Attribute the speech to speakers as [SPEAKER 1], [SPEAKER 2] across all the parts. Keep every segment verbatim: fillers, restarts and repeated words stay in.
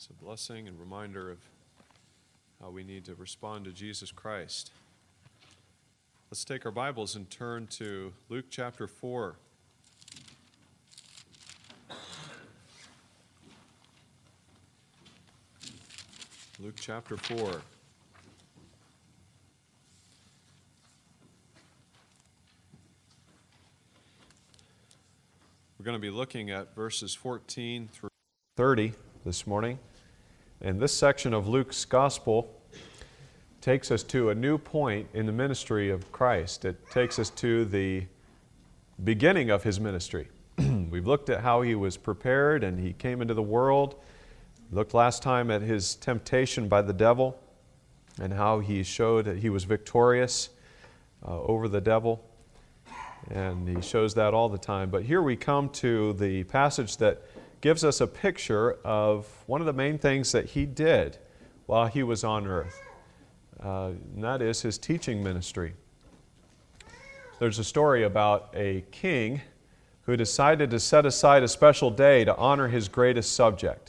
[SPEAKER 1] It's a blessing and reminder of how we need to respond to Jesus Christ. Let's take our Bibles and turn to Luke chapter four. Luke chapter four. We're going to be looking at verses fourteen through thirty this morning. And this section of Luke's Gospel takes us to a new point in the ministry of Christ. It takes us to the beginning of His ministry. We've looked at how He was prepared and He came into the world. Looked last time at His temptation by the devil and how He showed that He was victorious uh, over the devil. And He shows that all the time. But here we come to the passage that gives us a picture of one of the main things that He did while He was on earth. Uh, and that is His teaching ministry. There's a story about a king who decided to set aside a special day to honor his greatest subject.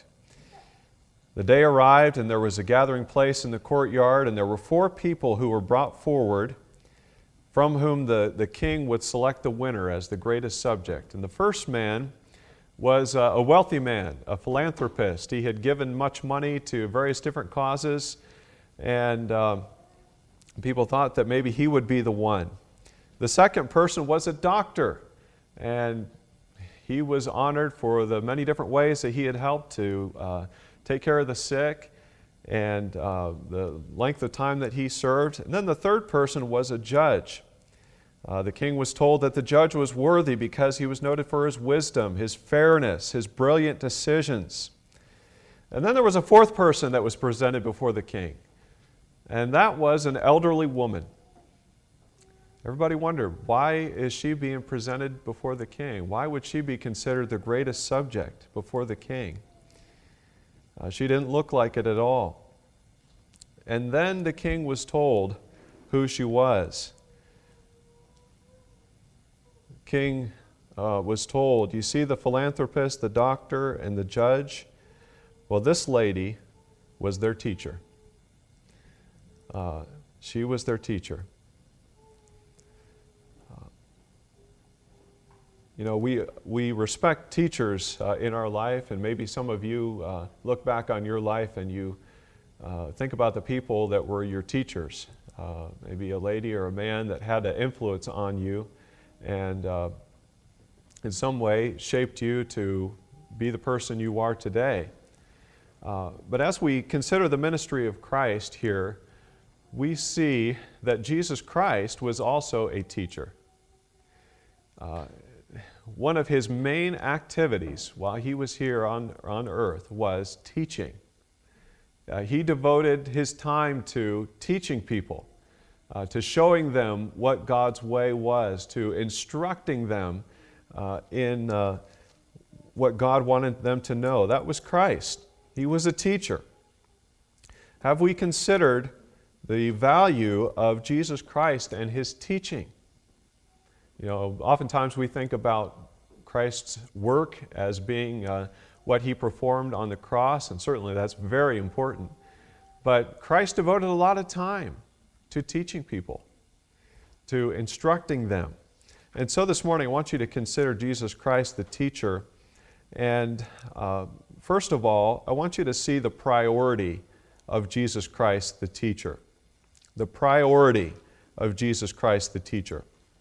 [SPEAKER 1] The day arrived and there was a gathering place in the courtyard, and there were four people who were brought forward from whom the, the king would select the winner as the greatest subject. And the first man was a, a wealthy man, a philanthropist. He had given much money to various different causes, and uh, people thought that maybe he would be the one. The second person was a doctor, and he was honored for the many different ways that he had helped to uh, take care of the sick and uh, the length of time that he served. And then the third person was a judge. Uh, the king was told that the judge was worthy because he was noted for his wisdom, his fairness, his brilliant decisions. And then there was a fourth person that was presented before the king, and that was an elderly woman. Everybody wondered, why is she being presented before the king? Why would she be considered the greatest subject before the king? Uh, she didn't look like it at all. And then the king was told who she was. The king uh, was told, you see the philanthropist, the doctor, and the judge? Well, this lady was their teacher. Uh, she was their teacher. Uh, you know, we, we respect teachers uh, in our life, and maybe some of you uh, look back on your life and you uh, think about the people that were your teachers. Uh, maybe a lady or a man that had an influence on you and uh, in some way shaped you to be the person you are today. Uh, but as we consider the ministry of Christ here, we see that Jesus Christ was also a teacher. Uh, one of His main activities while He was here on, on earth was teaching. Uh, he devoted His time to teaching people, uh, to showing them what God's way was, to instructing them uh, in uh, what God wanted them to know. That was Christ. He was a teacher. Have we considered the value of Jesus Christ and His teaching? You know, oftentimes we think about Christ's work as being uh, what He performed on the cross, and certainly that's very important. But Christ devoted a lot of time to teaching people, to instructing them. And so this morning I want you to consider Jesus Christ the teacher. And uh, first of all, I want you to see the priority of Jesus Christ the teacher. The priority of Jesus Christ the teacher.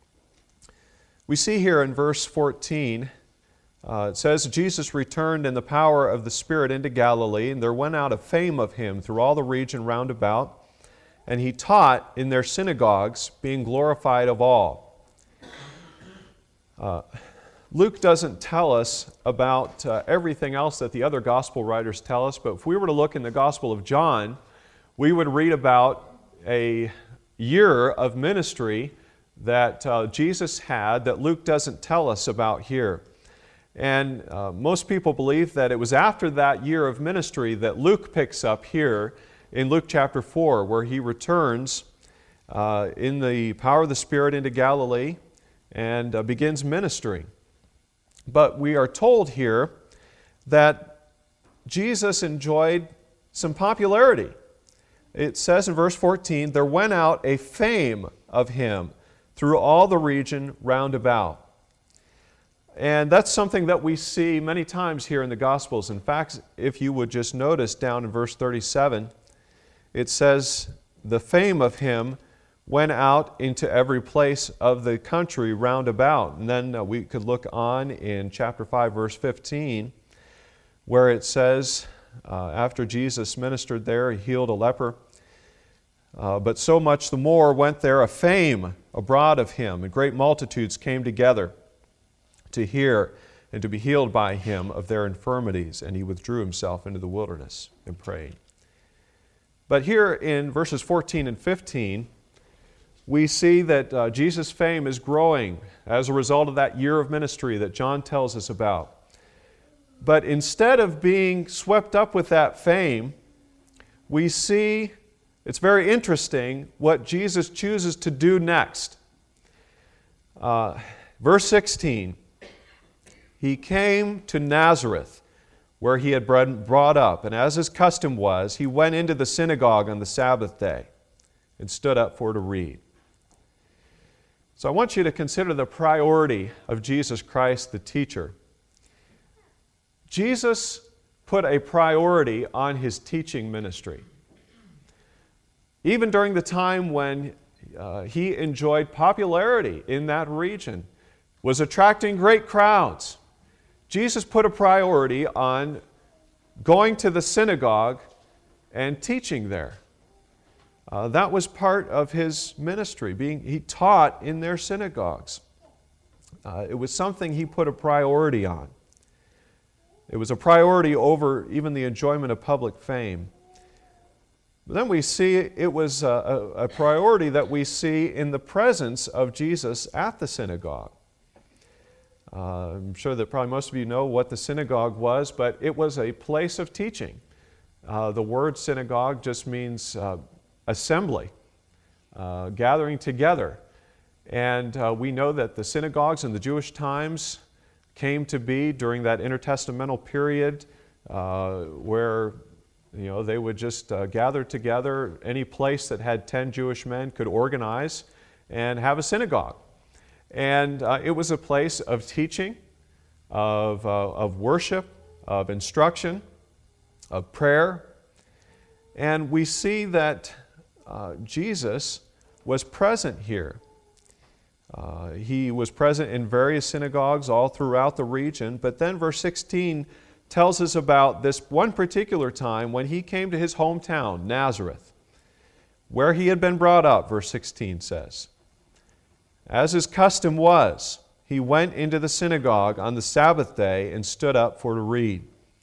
[SPEAKER 1] We see here in verse fourteen, uh, it says, Jesus returned in the power of the Spirit into Galilee, and there went out a fame of Him through all the region round about, and He taught in their synagogues, being glorified of all. Uh, Luke doesn't tell us about uh, everything else that the other gospel writers tell us, but if we were to look in the Gospel of John, we would read about a year of ministry that uh, Jesus had that Luke doesn't tell us about here. And uh, most people believe that it was after that year of ministry that Luke picks up here in Luke chapter four, where he returns uh, in the power of the Spirit into Galilee and uh, begins ministering. But we are told here that Jesus enjoyed some popularity. It says in verse fourteen, there went out a fame of him through all the region round about. And that's something that we see many times here in the Gospels. In fact, if you would just notice down in verse thirty-seven, it says, the fame of him went out into every place of the country round about. And then uh, we could look on in chapter five, verse fifteen, where it says, uh, after Jesus ministered there, he healed a leper. Uh, but so much the more went there a fame abroad of him, and great multitudes came together to hear and to be healed by him of their infirmities. And he withdrew himself into the wilderness and prayed. But here in verses fourteen and fifteen, we see that uh, Jesus' fame is growing as a result of that year of ministry that John tells us about. But instead of being swept up with that fame, we see, it's very interesting, what Jesus chooses to do next. Uh, verse sixteen, he came to Nazareth, where he had been brought up, and as his custom was, he went into the synagogue on the Sabbath day and stood up for to read. So I want you to consider the priority of Jesus Christ, the teacher. Jesus put a priority on his teaching ministry. Even during the time when uh, he enjoyed popularity in that region, was attracting great crowds, Jesus put a priority on going to the synagogue and teaching there. Uh, that was part of his ministry. Being, he taught in their synagogues. Uh, it was something he put a priority on. It was a priority over even the enjoyment of public fame. But then we see it was a, a, a priority that we see in the presence of Jesus at the synagogue. Uh, I'm sure that probably most of you know what the synagogue was, but it was a place of teaching. Uh, the word synagogue just means uh, assembly, uh, gathering together. And uh, we know that the synagogues in the Jewish times came to be during that intertestamental period uh, where you know, they would just uh, gather together. Any place that had ten Jewish men could organize and have a synagogue. And uh, it was a place of teaching, of, uh, of worship, of instruction, of prayer. And we see that uh, Jesus was present here. Uh, he was present in various synagogues all throughout the region. But then verse sixteen tells us about this one particular time when he came to his hometown, Nazareth, where he had been brought up, verse sixteen says. As his custom was, he went into the synagogue on the Sabbath day and stood up for to read.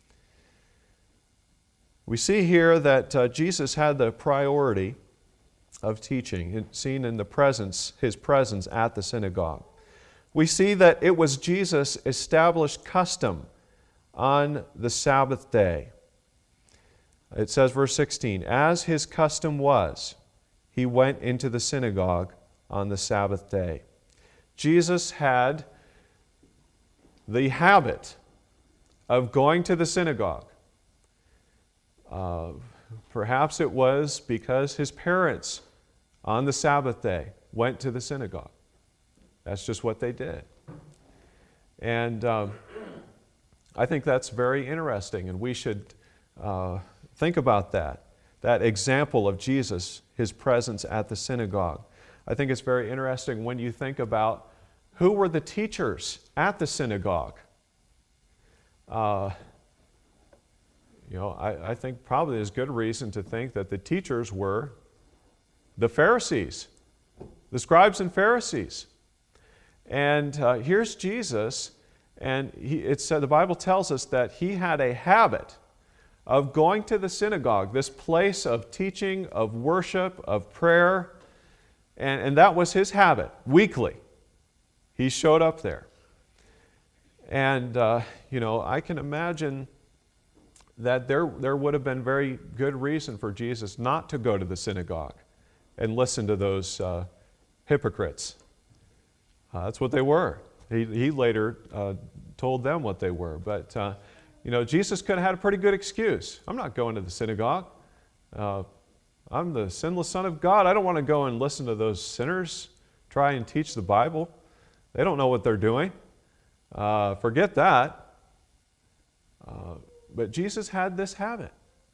[SPEAKER 1] We see here that uh, Jesus had the priority of teaching, seen in the presence, his presence at the synagogue. We see that it was Jesus' established custom on the Sabbath day. It says, verse sixteen, as his custom was, he went into the synagogue on the Sabbath day. Jesus had the habit of going to the synagogue. Uh, perhaps it was because his parents on the Sabbath day went to the synagogue. That's just what they did. And um, I think that's very interesting, and we should uh, think about that, that example of Jesus, his presence at the synagogue. I think it's very interesting when you think about who were the teachers at the synagogue. Uh, you know, I, I think probably there's good reason to think that the teachers were the Pharisees, the scribes and Pharisees. And uh, here's Jesus, and he, it said, the Bible tells us that he had a habit of going to the synagogue, this place of teaching, of worship, of prayer. And, and that was his habit, weekly. He showed up there. And, uh, you know, I can imagine that there, there would have been very good reason for Jesus not to go to the synagogue and listen to those uh, hypocrites. Uh, that's what they were. He, he later uh, told them what they were. But, uh, You know, Jesus could have had a pretty good excuse. I'm not going to the synagogue. Uh, I'm the sinless Son of God. I don't want to go and listen to those sinners try and teach the Bible. They don't know what they're doing. Uh, forget that. Uh, but Jesus had this habit.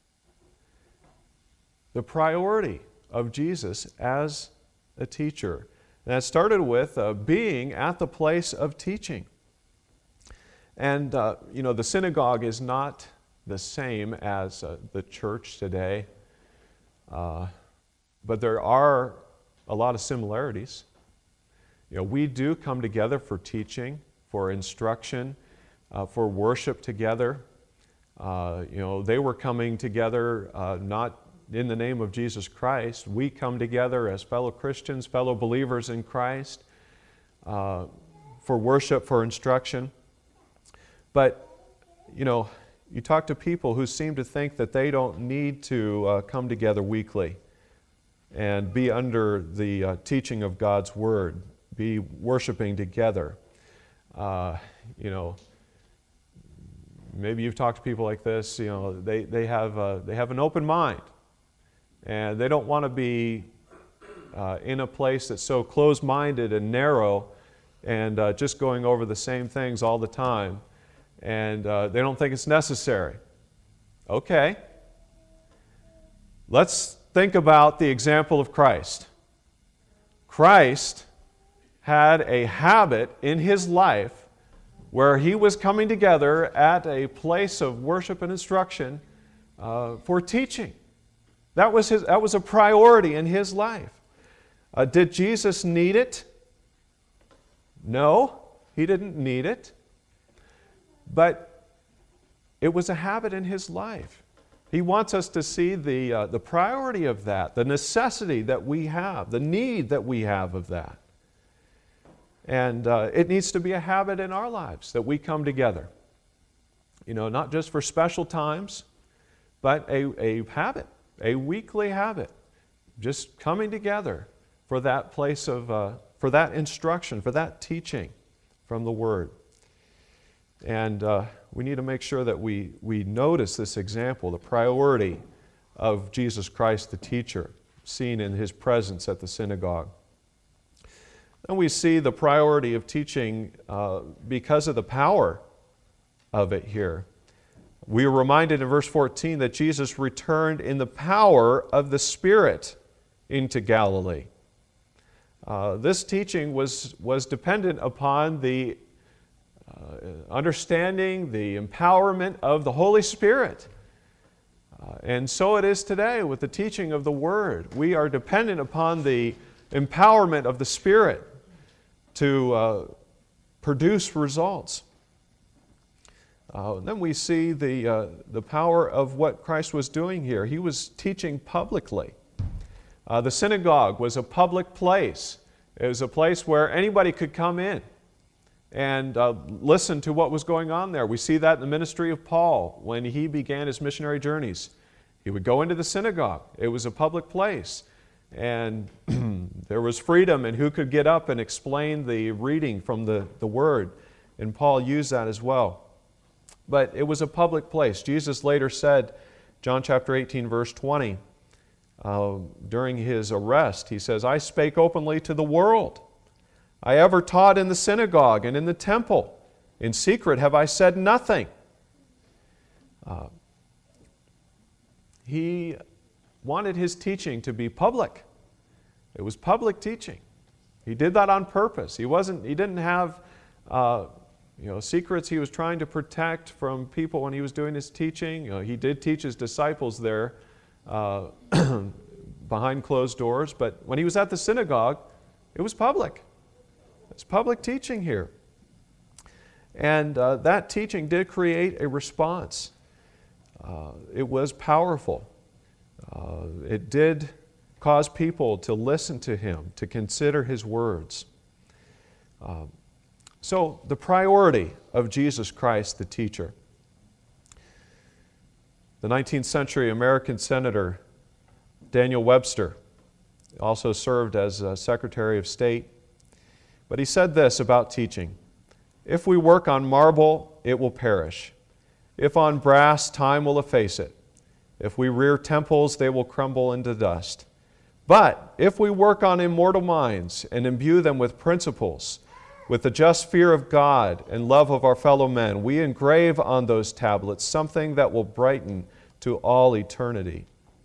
[SPEAKER 1] The priority of Jesus as a teacher. And that started with uh, being at the place of teaching. And, uh, you know, the synagogue is not the same as uh, the church today. Uh, but there are a lot of similarities. You know, we do come together for teaching, for instruction, uh, for worship together. Uh, you know, they were coming together uh, not in the name of Jesus Christ. We come together as fellow Christians, fellow believers in Christ, uh, for worship, for instruction. But, you know, you talk to people who seem to think that they don't need to uh, come together weekly and be under the uh, teaching of God's Word, be worshiping together. Uh, you know, maybe you've talked to people like this, you know, they, they, have, uh, they have an open mind. And they don't want to be uh, in a place that's so closed-minded and narrow and uh, just going over the same things all the time. And uh, they don't think it's necessary. Okay. Let's think about the example of Christ. Christ had a habit in his life where he was coming together at a place of worship and instruction uh, for teaching. That was, his, that was a priority in his life. Uh, did Jesus need it? No, he didn't need it. But it was a habit in his life. He wants us to see the, uh, the priority of that, the necessity that we have, the need that we have of that. And uh, it needs to be a habit in our lives that we come together. You know, not just for special times, but a, a habit, a weekly habit. Just coming together for that place of, uh, for that instruction, for that teaching from the Word. And uh, we need to make sure that we, we notice this example, the priority of Jesus Christ, the teacher, seen in his presence at the synagogue. Then we see the priority of teaching uh, because of the power of it here. We are reminded in verse fourteen that Jesus returned in the power of the Spirit into Galilee. Uh, this teaching was, was dependent upon the Uh, understanding, the empowerment of the Holy Spirit. Uh, and so it is today with the teaching of the Word. We are dependent upon the empowerment of the Spirit to uh, produce results. Uh, then we see the, uh, the power of what Christ was doing here. He was teaching publicly. Uh, the synagogue was a public place. It was a place where anybody could come in and uh, listen to what was going on there. We see that in the ministry of Paul when he began his missionary journeys. He would go into the synagogue. It was a public place. And there was freedom in who could get up and explain the reading from the, the Word. And Paul used that as well. But it was a public place. Jesus later said, John chapter eighteen, verse twenty, uh, during his arrest, he says, I spake openly to the world. I ever taught in the synagogue and in the temple. In secret have I said nothing. Uh, he wanted his teaching to be public. It was public teaching. He did that on purpose. He wasn't. He didn't have, uh, you know, secrets he was trying to protect from people when he was doing his teaching. You know, he did teach his disciples there uh, behind closed doors. But when he was at the synagogue, it was public. It's public teaching here. And uh, that teaching did create a response. Uh, it was powerful. Uh, it did cause people to listen to him, to consider his words. Uh, so the priority of Jesus Christ, the teacher. The nineteenth century American Senator Daniel Webster also served as uh, Secretary of State. But he said this about teaching: if we work on marble, it will perish. If on brass, time will efface it. If we rear temples, they will crumble into dust. But if we work on immortal minds and imbue them with principles, with the just fear of God and love of our fellow men, we engrave on those tablets something that will brighten to all eternity.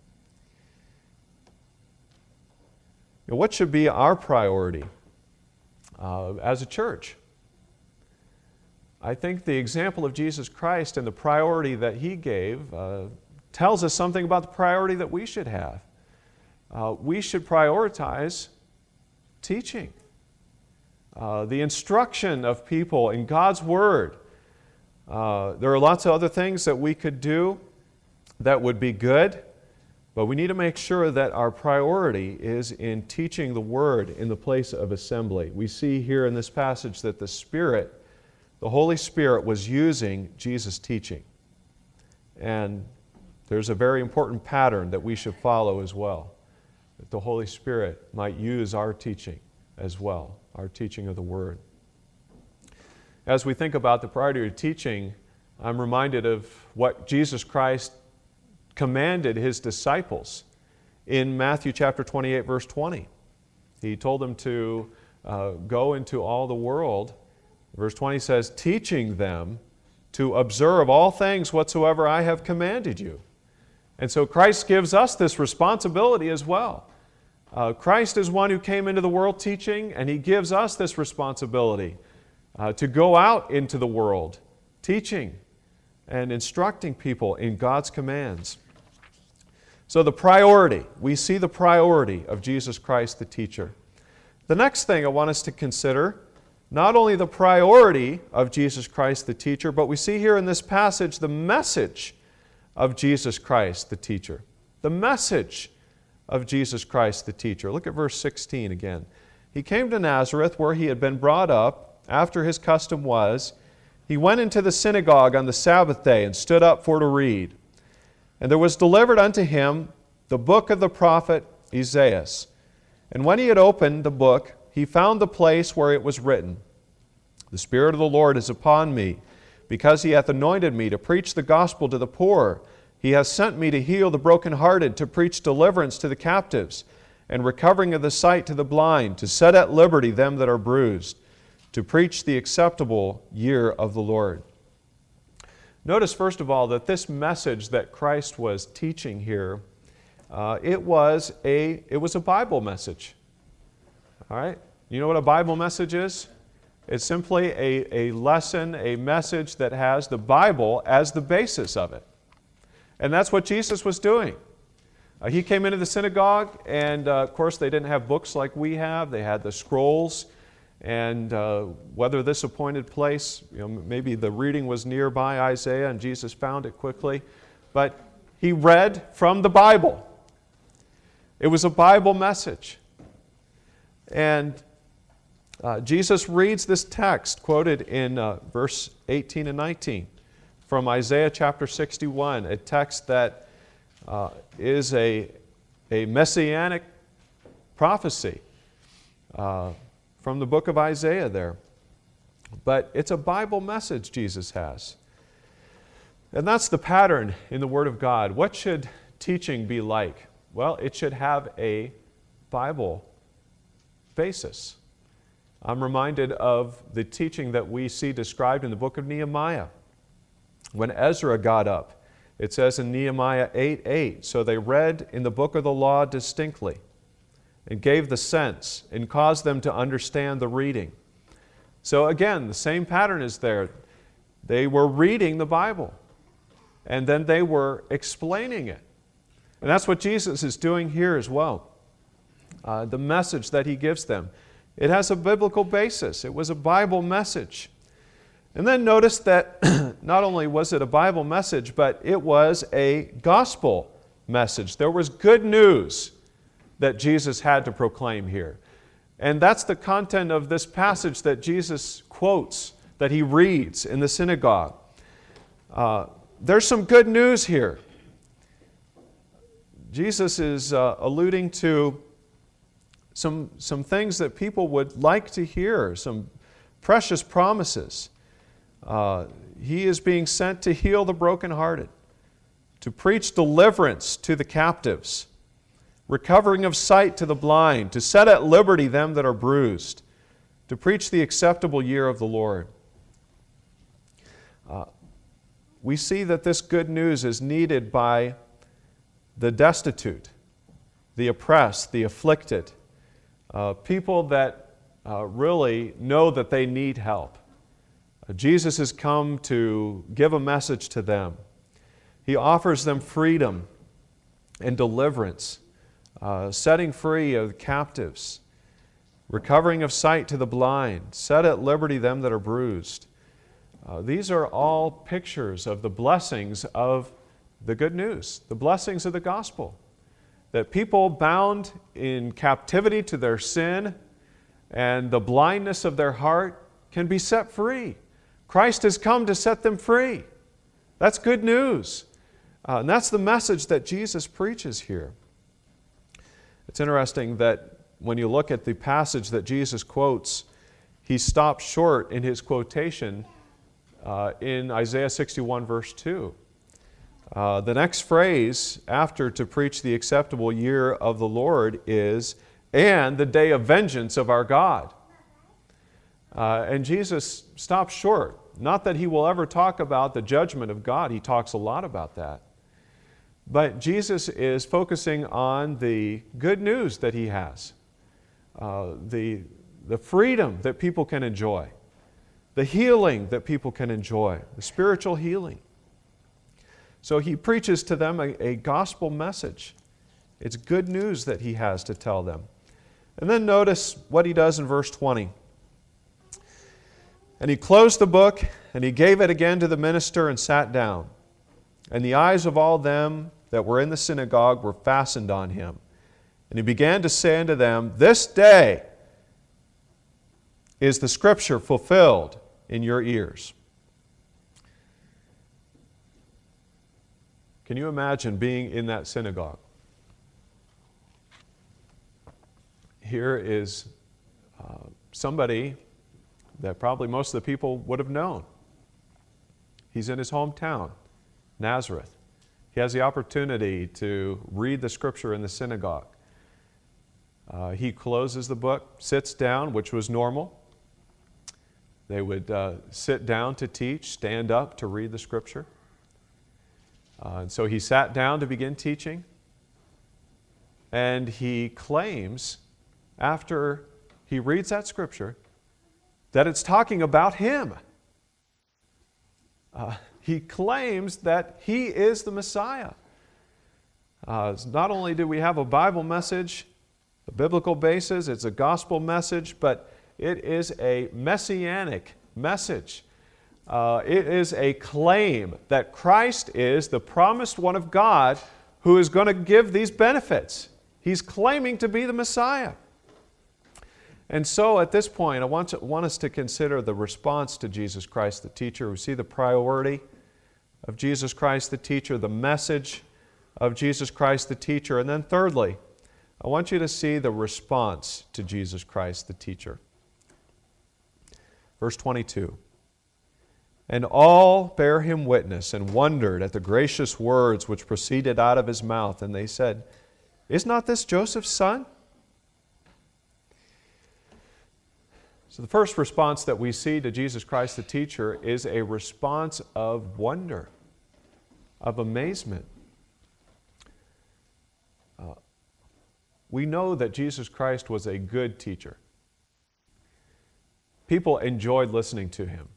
[SPEAKER 1] You know, what should be our priority uh, as a church? I think the example of Jesus Christ and the priority that He gave uh, tells us something about the priority that we should have. Uh, we should prioritize teaching, uh, the instruction of people in God's Word. Uh, there are lots of other things that we could do that would be good, but we need to make sure that our priority is in teaching the Word in the place of assembly. We see here in this passage that the Spirit, the Holy Spirit, was using Jesus' teaching. And there's a very important pattern that we should follow as well, that the Holy Spirit might use our teaching as well, our teaching of the Word. As we think about the priority of teaching, I'm reminded of what Jesus Christ commanded His disciples in Matthew chapter twenty-eight, verse twenty. He told them to uh, go into all the world. Verse twenty says, teaching them to observe all things whatsoever I have commanded you. And so Christ gives us this responsibility as well. Uh, Christ is one who came into the world teaching, and He gives us this responsibility uh, to go out into the world teaching and instructing people in God's commands. So the priority, we see the priority of Jesus Christ the teacher. The next thing I want us to consider, not only the priority of Jesus Christ the teacher, but we see here in this passage the message of Jesus Christ the teacher. The message of Jesus Christ the teacher. Look at verse sixteen again. He came to Nazareth where he had been brought up, after his custom was. He went into the synagogue on the Sabbath day and stood up for to read. And there was delivered unto him the book of the prophet Isaiah. And when he had opened the book, he found the place where it was written, The Spirit of the Lord is upon me, because He hath anointed me to preach the gospel to the poor. He hath sent me to heal the brokenhearted, to preach deliverance to the captives, and recovering of the sight to the blind, to set at liberty them that are bruised, to preach the acceptable year of the Lord. Notice, first of all, that this message that Christ was teaching here, uh, it was a it was a Bible message. All right? You know what a Bible message is? It's simply a, a lesson, a message that has the Bible as the basis of it. And that's what Jesus was doing. Uh, he came into the synagogue, and uh, of course they didn't have books like we have. They had the scrolls. And uh, whether this appointed place, you know, maybe the reading was nearby Isaiah and Jesus found it quickly, but he read from the Bible. It was a Bible message. And uh, Jesus reads this text quoted in uh, verse eighteen and nineteen from Isaiah chapter sixty-one, a text that uh, is a, a messianic prophecy. Uh, From the book of Isaiah there. But it's a Bible message Jesus has. And that's the pattern in the Word of God. What should teaching be like? Well, it should have a Bible basis. I'm reminded of the teaching that we see described in the book of Nehemiah. When Ezra got up, it says in Nehemiah eight eight, so they read in the book of the law distinctly, and gave the sense, and caused them to understand the reading. So again, the same pattern is there. They were reading the Bible, and then they were explaining it. And that's what Jesus is doing here as well. Uh, the message that He gives them, it has a biblical basis. It was a Bible message. And then notice that not only was it a Bible message, but it was a gospel message. There was good news that Jesus had to proclaim here. And that's the content of this passage that Jesus quotes, that He reads in the synagogue. Uh, there's some good news here. Jesus is uh, alluding to some, some things that people would like to hear, some precious promises. Uh, he is being sent to heal the brokenhearted, to preach deliverance to the captives, recovering of sight to the blind, to set at liberty them that are bruised, to preach the acceptable year of the Lord. Uh, we see that this good news is needed by the destitute, the oppressed, the afflicted, uh, people that uh, really know that they need help. Uh, Jesus has come to give a message to them. He offers them freedom and deliverance, uh, setting free of the captives, recovering of sight to the blind, set at liberty them that are bruised. Uh, these are all pictures of the blessings of the good news, the blessings of the gospel. That people bound in captivity to their sin and the blindness of their heart can be set free. Christ has come to set them free. That's good news. Uh, and that's the message that Jesus preaches here. It's interesting that when you look at the passage that Jesus quotes, he stops short in his quotation uh, in Isaiah sixty-one, verse two. Uh, the next phrase after to preach the acceptable year of the Lord is, and the day of vengeance of our God. Uh, and Jesus stops short. Not that he will ever talk about the judgment of God. He talks a lot about that. But Jesus is focusing on the good news that he has, uh, the, the freedom that people can enjoy, the healing that people can enjoy, the spiritual healing. So he preaches to them a, a gospel message. It's good news that he has to tell them. And then notice what he does in verse twenty. And he closed the book, and he gave it again to the minister and sat down. And the eyes of all them that were in the synagogue were fastened on him. And he began to say unto them, This day is the scripture fulfilled in your ears. Can you imagine being in that synagogue? Here is uh, somebody that probably most of the people would have known. He's in his hometown, Nazareth. He has the opportunity to read the scripture in the synagogue. Uh, he closes the book, sits down, which was normal. They would uh, sit down to teach, stand up to read the scripture. Uh, and so he sat down to begin teaching, and he claims, after he reads that scripture, that it's talking about him. Uh, he claims that he is the Messiah. Uh, not only do we have a Bible message, a biblical basis, it's a gospel message, but it is a messianic message. Uh, it is a claim that Christ is the promised one of God who is going to give these benefits. He's claiming to be the Messiah. And so at this point, I want, to, want us to consider the response to Jesus Christ the teacher. We see the priority of Jesus Christ the teacher, the message of Jesus Christ the teacher. And then thirdly, I want you to see the response to Jesus Christ the teacher. Verse twenty-two. And all bare him witness and wondered at the gracious words which proceeded out of his mouth. And they said, Is not this Joseph's son? So the first response that we see to Jesus Christ the teacher is a response of wonder, of amazement. Uh, we know that Jesus Christ was a good teacher. People enjoyed listening to him.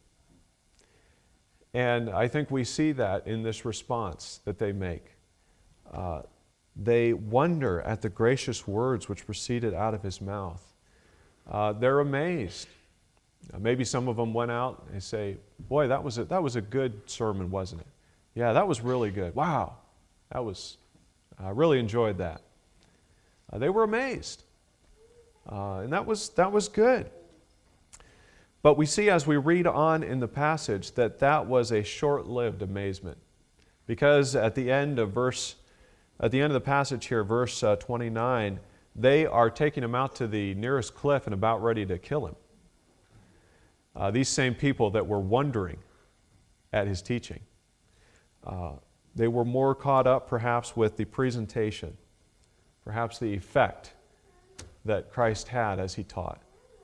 [SPEAKER 1] And I think we see that in this response that they make. Uh, they wonder at the gracious words which proceeded out of his mouth. Uh, they're amazed. Uh, maybe some of them went out and say, boy, that was a, that was a good sermon, wasn't it? Yeah, that was really good. Wow, that was, I really enjoyed that. Uh, they were amazed. Uh, and that was, that was good. But we see as we read on in the passage that that was a short-lived amazement. Because at the end of verse, at the end of the passage here, verse uh, twenty-nine, they are taking him out to the nearest cliff and about ready to kill him. Uh, these same people that were wondering at his teaching. Uh, they were more caught up perhaps with the presentation, perhaps the effect that Christ had as he taught.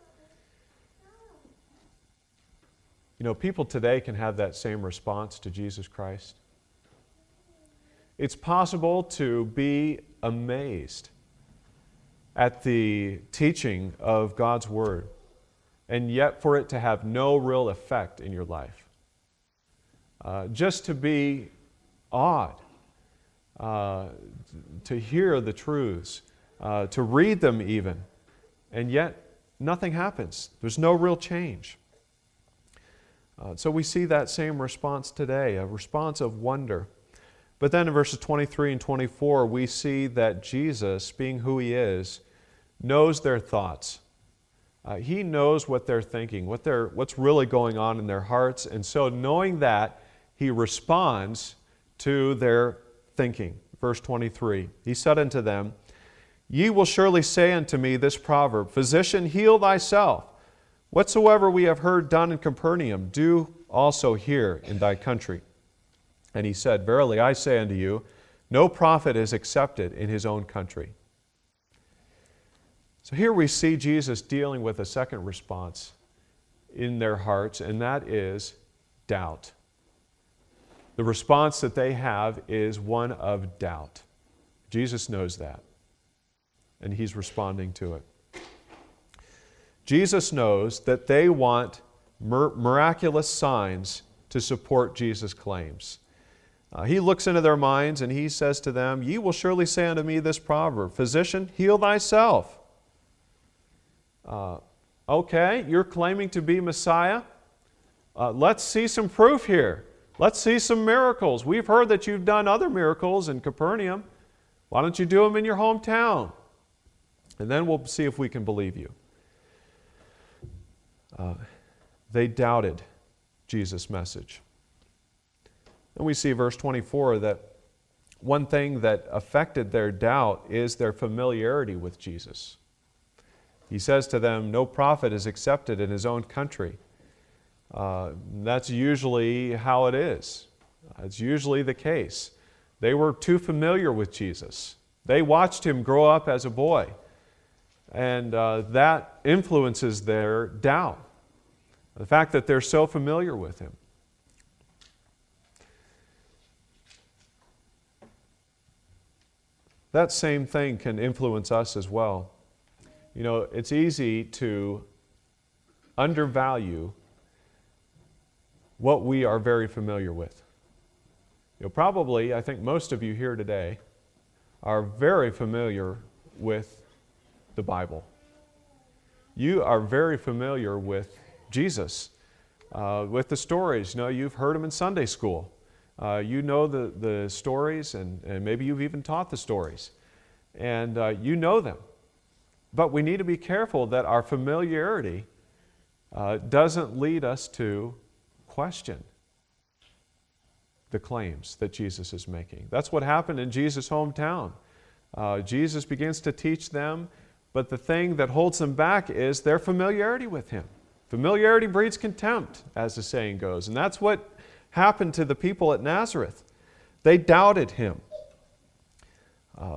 [SPEAKER 1] You know, people today can have that same response to Jesus Christ. It's possible to be amazed at the teaching of God's Word, and yet for it to have no real effect in your life. Uh, just to be awed, uh, to hear the truths, uh, to read them even, and yet nothing happens. There's no real change. Uh, so we see that same response today, a response of wonder. But then in verses twenty-three and twenty-four, we see that Jesus, being who He is, knows their thoughts. Uh, he knows what they're thinking, what they're, what's really going on in their hearts. And so knowing that, He responds to their thinking. Verse twenty-three, He said unto them, Ye will surely say unto me this proverb, Physician, heal thyself. Whatsoever we have heard done in Capernaum, do also here in thy country. And He said, Verily I say unto you, no prophet is accepted in his own country. So here we see Jesus dealing with a second response in their hearts, and that is doubt. The response that they have is one of doubt. Jesus knows that, and He's responding to it. Jesus knows that they want mir- miraculous signs to support Jesus' claims. Uh, he looks into their minds and He says to them, Ye will surely say unto me this proverb, Physician, heal thyself. Uh, okay, you're claiming to be Messiah? Uh, let's see some proof here. Let's see some miracles. We've heard that you've done other miracles in Capernaum. Why don't you do them in your hometown? And then we'll see if we can believe you. Uh, they doubted Jesus' message. And we see verse twenty-four that one thing that affected their doubt is their familiarity with Jesus. He says to them, no prophet is accepted in his own country. Uh, that's usually how it is. It's usually the case. They were too familiar with Jesus. They watched Him grow up as a boy. And uh, that influences their doubt. The fact that they're so familiar with Him. That same thing can influence us as well. You know, it's easy to undervalue what we are very familiar with. You know, probably, I think most of you here today are very familiar with the Bible. You are very familiar with Jesus, uh, with the stories. You know, you've heard them in Sunday school. Uh, you know the, the stories, and, and maybe you've even taught the stories. And uh, you know them. But we need to be careful that our familiarity uh, doesn't lead us to question the claims that Jesus is making. That's what happened in Jesus' hometown. Uh, Jesus begins to teach them, but the thing that holds them back is their familiarity with Him. Familiarity breeds contempt, as the saying goes. And that's what happened to the people at Nazareth. They doubted Him. Uh,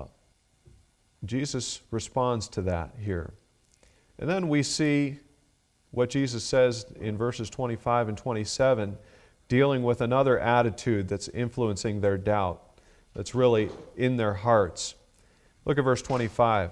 [SPEAKER 1] Jesus responds to that here. And then we see what Jesus says in verses twenty-five and twenty-seven, dealing with another attitude that's influencing their doubt, that's really in their hearts. Look at verse twenty-five.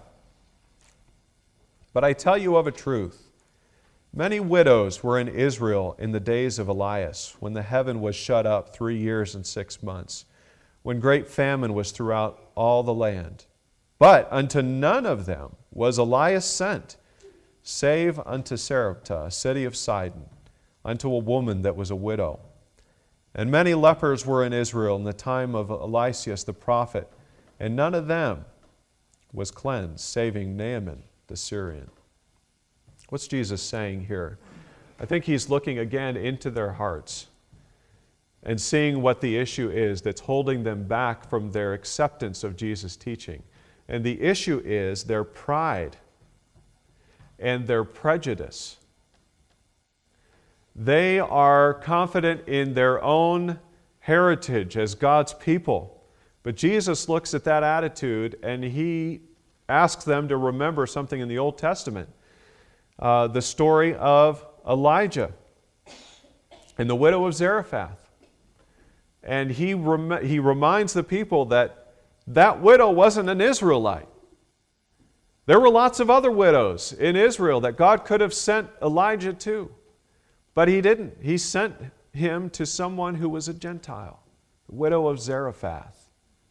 [SPEAKER 1] But I tell you of a truth, many widows were in Israel in the days of Elias, when the heaven was shut up three years and six months, when great famine was throughout all the land. But unto none of them was Elias sent, save unto Sarepta, a city of Sidon, unto a woman that was a widow. And many lepers were in Israel in the time of Eliseus the prophet, and none of them was cleansed, saving Naaman the Syrian. What's Jesus saying here? I think He's looking again into their hearts and seeing what the issue is that's holding them back from their acceptance of Jesus' teaching. And the issue is their pride and their prejudice. They are confident in their own heritage as God's people. But Jesus looks at that attitude and he asks them to remember something in the Old Testament. Uh, the story of Elijah and the widow of Zarephath. And he, rem- he reminds the people that that widow wasn't an Israelite. There were lots of other widows in Israel that God could have sent Elijah to. But he didn't. He sent him to someone who was a Gentile, the widow of Zarephath,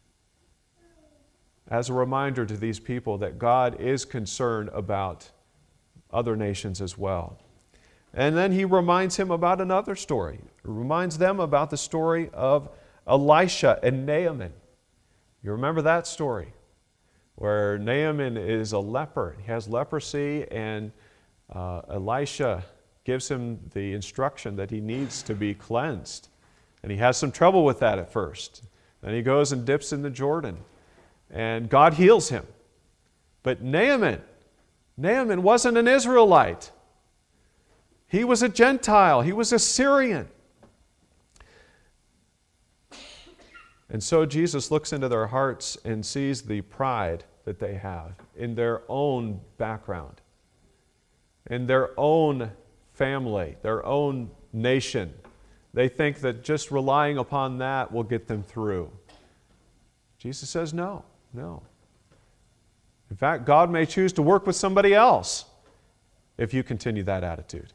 [SPEAKER 1] as a reminder to these people that God is concerned about other nations as well. And then he reminds him about another story. He reminds them about the story of Elisha and Naaman. You remember that story, where Naaman is a leper. He has leprosy, and uh, Elisha gives him the instruction that he needs to be cleansed. And he has some trouble with that at first. Then he goes and dips in the Jordan, and God heals him. But Naaman, Naaman wasn't an Israelite. He was a Gentile. He was a Syrian. And so Jesus looks into their hearts and sees the pride that they have in their own background, in their own family, their own nation. They think that just relying upon that will get them through. Jesus says, no, no. In fact, God may choose to work with somebody else if you continue that attitude.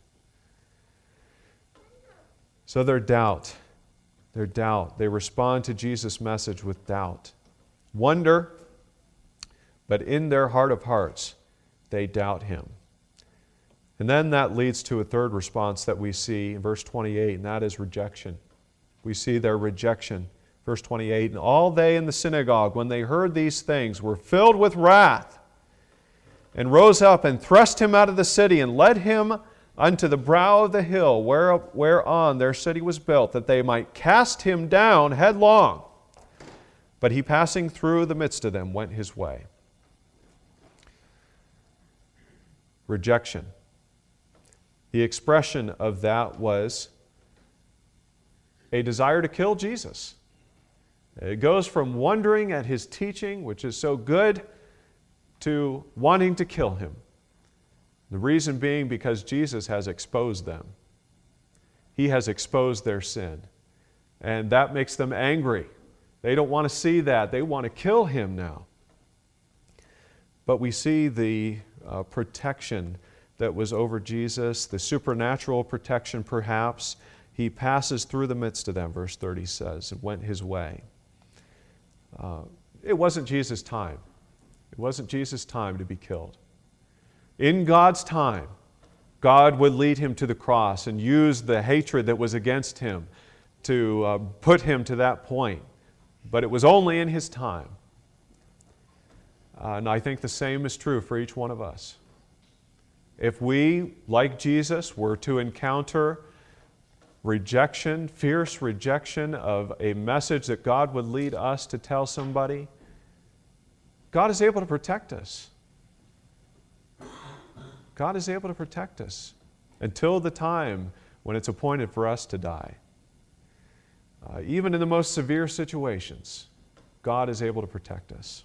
[SPEAKER 1] So their doubt, their doubt, they respond to Jesus' message with doubt. Wonder, but in their heart of hearts, they doubt him. And then that leads to a third response that we see in verse twenty-eight, and that is rejection. We see their rejection. Verse twenty-eight, and all they in the synagogue, when they heard these things, were filled with wrath, and rose up and thrust him out of the city, and led him unto the brow of the hill where, whereon their city was built, that they might cast him down headlong. But he, passing through the midst of them, went his way. Rejection. The expression of that was a desire to kill Jesus. It goes from wondering at his teaching, which is so good, to wanting to kill him. The reason being because Jesus has exposed them. He has exposed their sin. And that makes them angry. They don't want to see that. They want to kill him now. But we see the uh, protection that was over Jesus, the supernatural protection perhaps. He passes through the midst of them, verse thirty says, and went his way. Uh, it wasn't Jesus' time. It wasn't Jesus' time to be killed. In God's time, God would lead him to the cross and use the hatred that was against him to uh, put him to that point. But it was only in his time. Uh, and I think the same is true for each one of us. If we, like Jesus, were to encounter rejection, fierce rejection of a message that God would lead us to tell somebody, God is able to protect us. God is able to protect us until the time when it's appointed for us to die. Uh, even in the most severe situations, God is able to protect us.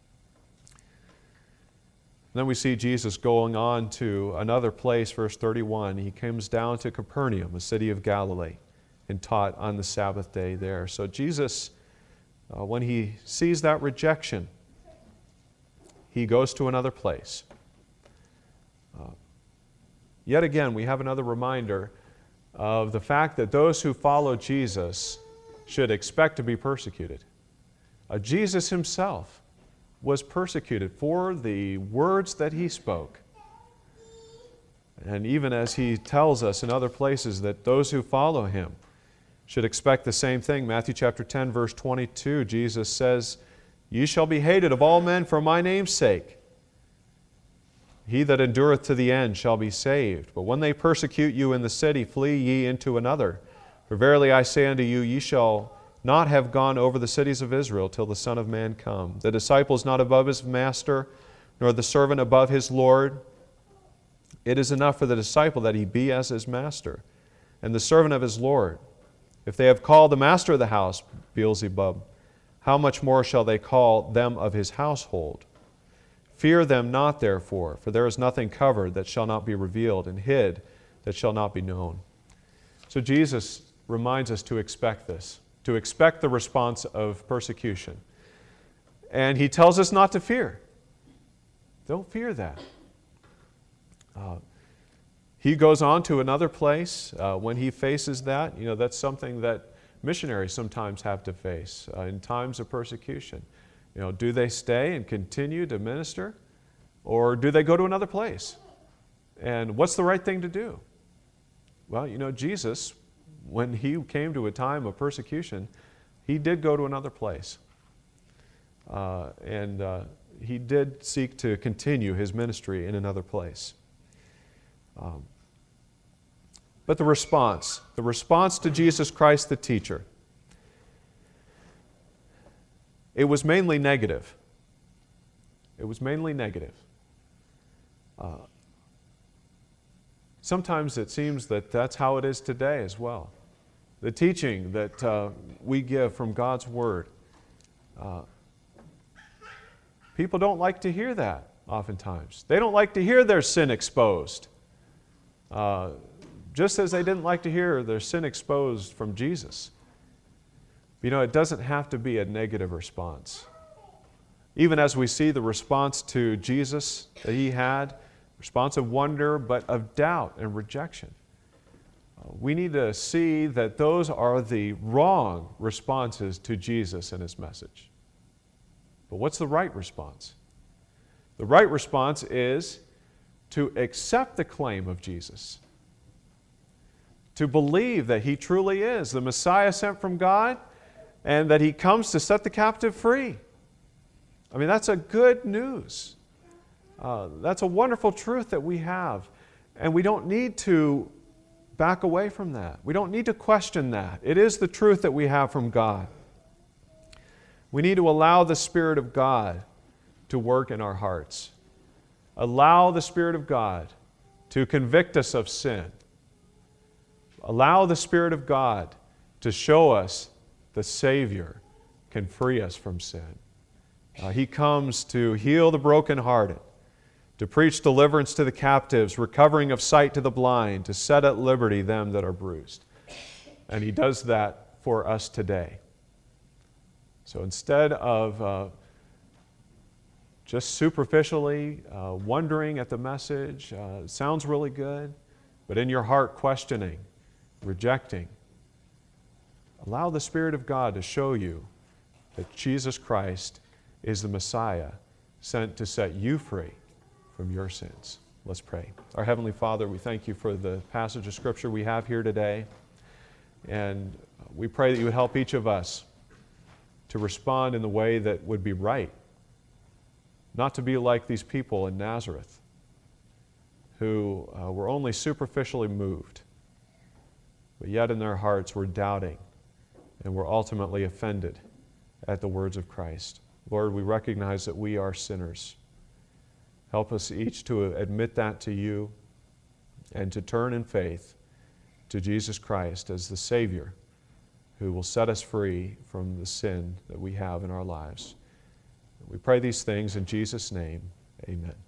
[SPEAKER 1] Then we see Jesus going on to another place, verse thirty-one. He comes down to Capernaum, a city of Galilee, and taught on the Sabbath day there. So Jesus, uh, when he sees that rejection, he goes to another place. Uh, yet again, we have another reminder of the fact that those who follow Jesus should expect to be persecuted. Uh, Jesus himself was persecuted for the words that he spoke. And even as he tells us in other places that those who follow him should expect the same thing. Matthew chapter ten, verse twenty-two, Jesus says, "Ye shall be hated of all men for my name's sake. He that endureth to the end shall be saved. But when they persecute you in the city, flee ye into another. For verily I say unto you, ye shall not have gone over the cities of Israel till the Son of Man come. The disciple is not above his master, nor the servant above his Lord. It is enough for the disciple that he be as his master. and the servant of his Lord. If they have called the master of the house Beelzebub, how much more shall they call them of his household? Fear them not, therefore, for there is nothing covered that shall not be revealed, and hid that shall not be known. So Jesus reminds us to expect this, to expect the response of persecution. And he tells us not to fear. Don't fear that. Uh, he goes on to another place uh, when he faces that. You know, that's something that missionaries sometimes have to face uh, in times of persecution. You know, do they stay and continue to minister, or do they go to another place? And what's the right thing to do? Well, you know, Jesus, when he came to a time of persecution, he did go to another place. Uh, and uh, he did seek to continue his ministry in another place. Um, but the response, the response to Jesus Christ the teacher, it was mainly negative. It was mainly negative. Uh, sometimes it seems that that's how it is today as well. The teaching that uh, we give from God's Word, uh, people don't like to hear that oftentimes. They don't like to hear their sin exposed. Uh, just as they didn't like to hear their sin exposed from Jesus. You know, it doesn't have to be a negative response. Even as we see the response to Jesus that he had, response of wonder, but of doubt and rejection. Uh, we need to see that those are the wrong responses to Jesus and his message. But what's the right response? The right response is to accept the claim of Jesus, to believe that he truly is the Messiah sent from God, and that he comes to set the captive free. I mean, that's a good news. Uh, that's a wonderful truth that we have. And we don't need to back away from that. We don't need to question that. It is the truth that we have from God. We need to allow the Spirit of God to work in our hearts. Allow the Spirit of God to convict us of sin. Allow the Spirit of God to show us the Savior can free us from sin. Uh, he comes to heal the brokenhearted, to preach deliverance to the captives, recovering of sight to the blind, to set at liberty them that are bruised. And he does that for us today. So instead of uh, just superficially uh, wondering at the message, uh, it sounds really good, but in your heart questioning, rejecting, allow the Spirit of God to show you that Jesus Christ is the Messiah sent to set you free from your sins. Let's pray. Our Heavenly Father, we thank you for the passage of Scripture we have here today. And we pray that you would help each of us to respond in the way that would be right. Not to be like these people in Nazareth who uh, were only superficially moved, but yet in their hearts were doubting and were ultimately offended at the words of Christ. Lord, we recognize that we are sinners. Help us each to admit that to you and to turn in faith to Jesus Christ as the Savior who will set us free from the sin that we have in our lives. We pray these things in Jesus' name. Amen.